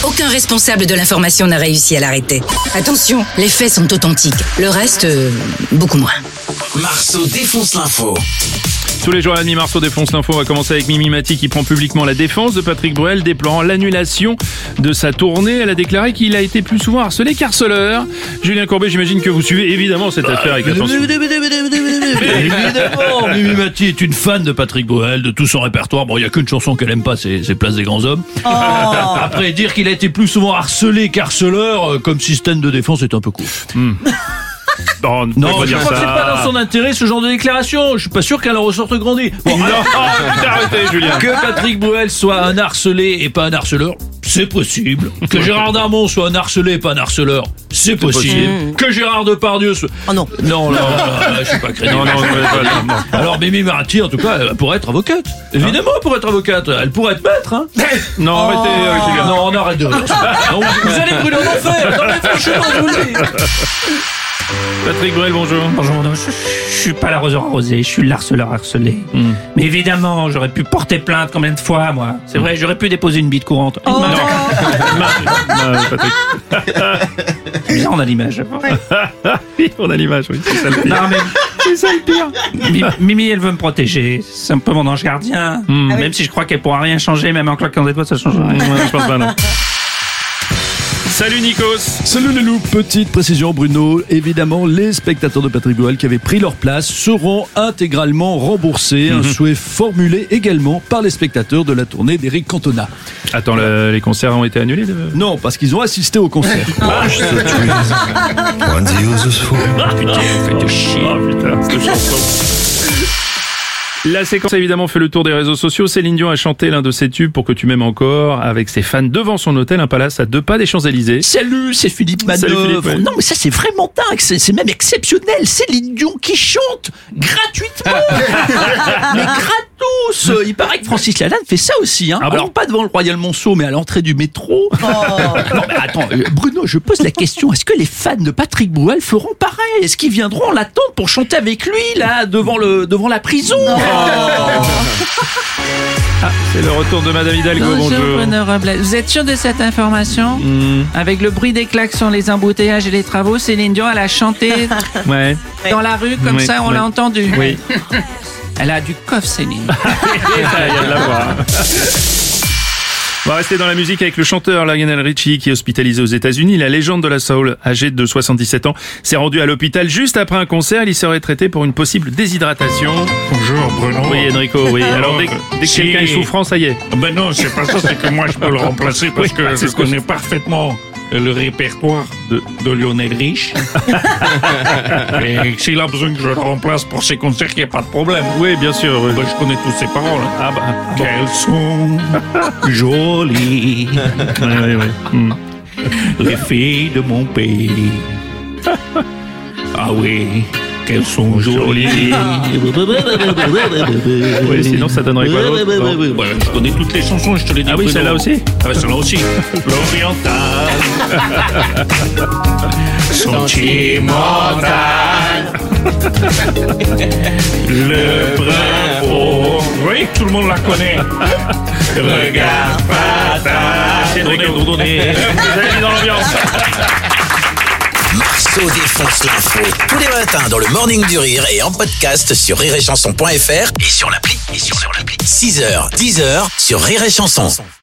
Aucun responsable de l'information n'a réussi à l'arrêter. Attention, les faits sont authentiques. Le reste, beaucoup moins. Marceau défonce l'info. Tous les jours à la demi, Marceau défonce l'info. On va commencer avec Mimi Mati qui prend publiquement la défense de Patrick Bruel, déplorant l'annulation de sa tournée. Elle a déclaré qu'il a été plus souvent harcelé qu'harceleur. Julien Courbet, j'imagine que vous suivez évidemment cette affaire avec attention. Évidemment, Mimi Mati est une fan de Patrick Bruel, de tout son répertoire. Bon, il y a qu'une chanson qu'elle aime pas, c'est Place des grands hommes. Après, dire qu'il a été plus souvent harcelé qu'harceleur, comme système de défense, est un peu court. Non, Je crois que c'est pas dans son intérêt ce genre de déclaration. Je suis pas sûr qu'elle en ressorte grandie. Bon, arrêtez, Julien. que Patrick Bruel soit un harcelé et pas un harceleur, c'est possible. Que Gérard Darmon soit un harcelé et pas un harceleur, c'est possible. Que Gérard Depardieu soit... Oh non. Non, je suis pas crédible. Non. Alors Mimi Mati, en tout cas, elle pourrait être avocate. Évidemment, elle pourrait être avocate. Elle pourrait être maître, hein. Non, arrêtez, Julien. Non, on arrête de rire. Non, vous allez brûler en enfer. Non, mais franchement, je vous le dis. Patrick Bruel, bonjour. Bonjour, non, je suis pas l'arroseur arrosé, je suis l'harceleur harcelé. Mais évidemment, j'aurais pu porter plainte combien de fois, moi. C'est vrai, j'aurais pu déposer une bite courante. Non, Patrick. C'est bizarre, on a l'image. Oui, on a l'image, oui. C'est ça le pire. Non, mais c'est ça le pire. Mimi, elle veut me protéger. C'est un peu mon ange gardien. Même si je crois qu'elle pourra rien changer, même en claquant des doigts, ça change rien. Je pense pas, non. Salut Nikos. Salut les loups, petite précision Bruno, évidemment les spectateurs de Patrick Bruel qui avaient pris leur place seront intégralement remboursés, un souhait formulé également par les spectateurs de la tournée d'Éric Cantona. Attends, les concerts ont été annulés Non, parce qu'ils ont assisté au concert. Putain, vous faites chier. Putain, cette chanson. La séquence a évidemment fait le tour des réseaux sociaux. Céline Dion a chanté l'un de ses tubes Pour que tu m'aimes encore avec ses fans devant son hôtel, un palace à 2 pas des Champs-Élysées. Salut, c'est Philippe Manœuvre. Salut Philippe, ouais. Non, mais ça, c'est vraiment dingue. C'est même exceptionnel. Céline Dion qui chante gratuitement. Mais gratos. Il paraît que Francis Lalanne fait ça aussi. Hein. Ah bon? Alors, pas devant le Royal Monceau, mais à l'entrée du métro. Non, mais attends, Bruno, je pose la question. Est-ce que les fans de Patrick Bruel feront pareil? Est-ce qu'ils viendront l'attendre pour chanter avec lui, là, devant la prison? C'est le retour de Madame Hidalgo, bonjour. Bruno Robles. Vous êtes sûr de cette information? Avec le bruit des klaxons, les embouteillages et les travaux, Céline Dion, elle a chanté Ouais. dans la rue, comme Oui, ça, on oui. l'a entendu. Oui. Elle a du coffre, Céline. Il y a de la voix. On va rester dans la musique avec le chanteur Lionel Richie qui est hospitalisé aux États-Unis. La légende de la soul, âgé de 77 ans, s'est rendu à l'hôpital juste après un concert. Il y serait traité pour une possible déshydratation. Bonjour Bruno. Oui, Enrico, oui. Alors dès que Si- quelqu'un est souffrant, ça y est. Ben non, c'est pas ça, c'est que moi je peux le remplacer parce Oui, que c'est je ce que connais parfaitement le répertoire de Lionel Rich. Et s'il a besoin que je le remplace pour ses concerts, il n'y a pas de problème. Oui, bien sûr. Oui. Ben, je connais toutes ses paroles. Ah bah, Qu'elles sont jolies, oui. les filles de mon pays. Ah oui, qu'elles sont jolies. Oui, sinon ça donnerait quoi d'autre? Bon. Voilà, je connais toutes les chansons, je te l'ai dit. Ah oui, Bruno. celle-là aussi? Ah ouais, celle-là aussi. L'oriental. Sentimental. Le bravo. Oui, tout le monde la connaît. Regard fatal. Donnez. Vous avez mis dans l'ambiance. Marceau défonce l'info. Tous les matins dans le Morning du Rire et en podcast sur rireetchanson.fr et sur l'appli. 6h, 10h sur Rire et Chanson.